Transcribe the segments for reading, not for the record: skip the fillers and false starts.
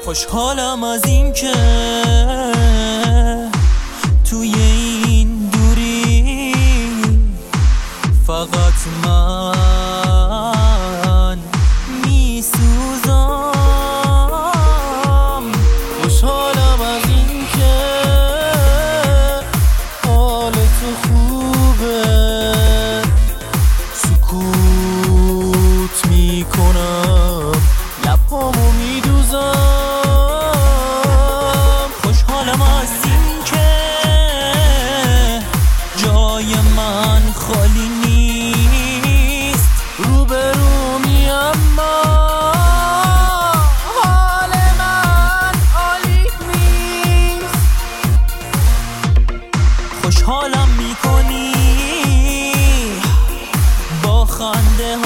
خوشحالم از این که توی این دوری فقط من میسوزم. خوشحالم از این که حال تو خوبه، سکوت میکنم لبامو میدوزم. خوشحالم از این که جای من خالی نیست، روبرومی اما حال من عالی نیست. خوشحالم میکنی با خنده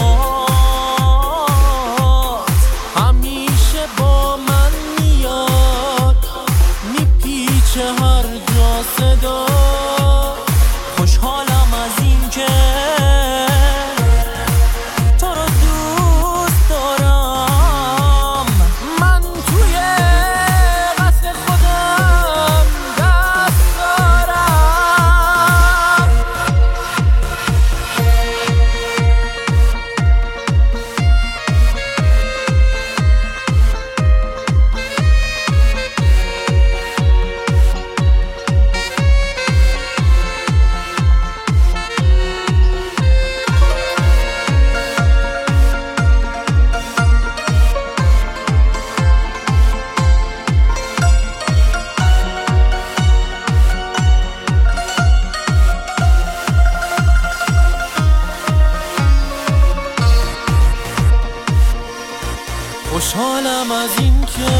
هات، همیشه با من میاد میپیچه هر جا صدا. خوشحالم از این که تو رو دوست دارم، من توی قصد خودم دست دارم. خوشحالم از این که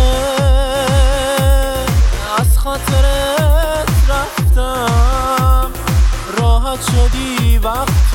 از خاطرت رفتم، راحت شدی وقت